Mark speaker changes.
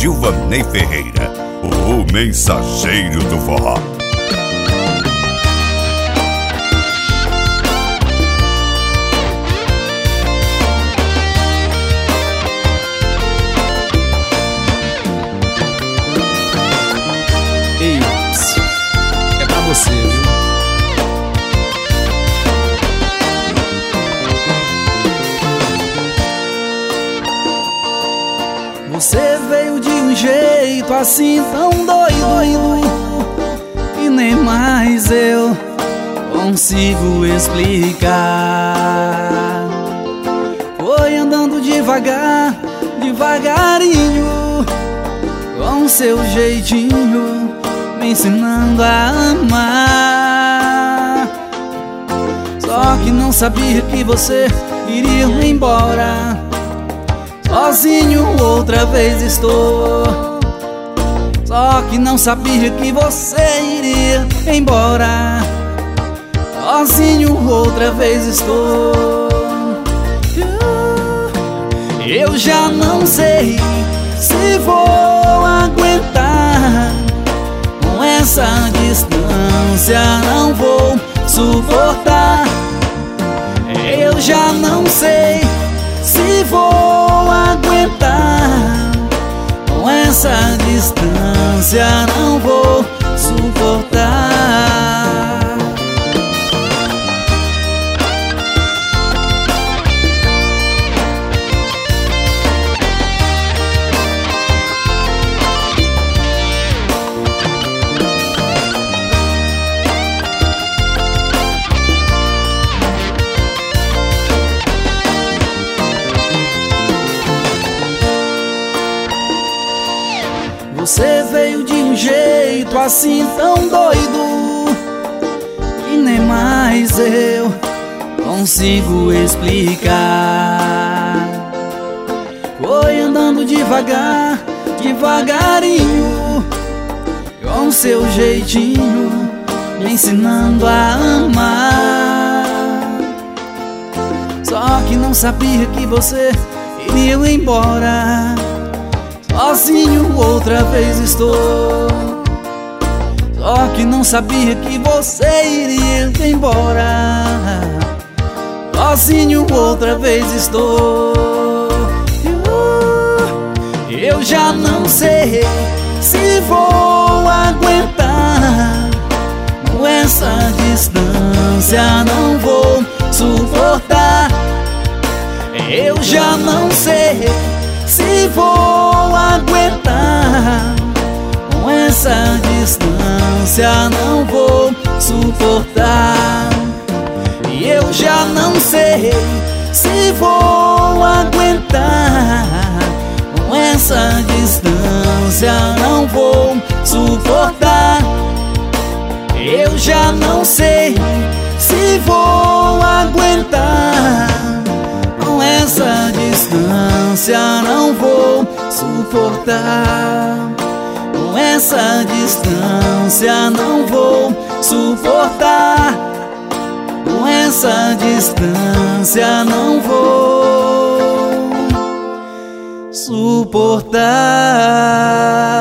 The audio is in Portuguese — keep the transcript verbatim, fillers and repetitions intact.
Speaker 1: Gilvaney Ferreira, o mensageiro do forró.
Speaker 2: Ei, é pra você, viu?
Speaker 3: Você veio de um jeito assim tão doido e nem mais eu consigo explicar. Foi andando devagar, devagarinho, com seu jeitinho, me ensinando a amar. Só que não sabia que você iria embora. Sozinho outra vez estou. Só que não sabia que você iria embora. Sozinho outra vez estou. Eu já não sei se vou aguentar. Com essa distância não vou suportar. Eu já não sei se vou aguentar. Com essa distância não vou suportar. Você veio de um jeito assim tão doido e nem mais eu consigo explicar. Foi andando devagar, devagarinho, com seu jeitinho, me ensinando a amar. Só que não sabia que você iria embora. Sozinho outra vez estou. Só que não sabia que você iria embora. Sozinho outra vez estou. Eu já não sei se vou aguentar. Com essa distância não vou suportar. Eu já não sei se vou aguentar. Com essa distância não vou suportar. E eu já não sei se vou aguentar. Com essa distância não vou suportar. Eu já não sei se vou aguentar. Com essa distância não vou suportar. Com essa distância não vou suportar. Com essa distância não vou suportar.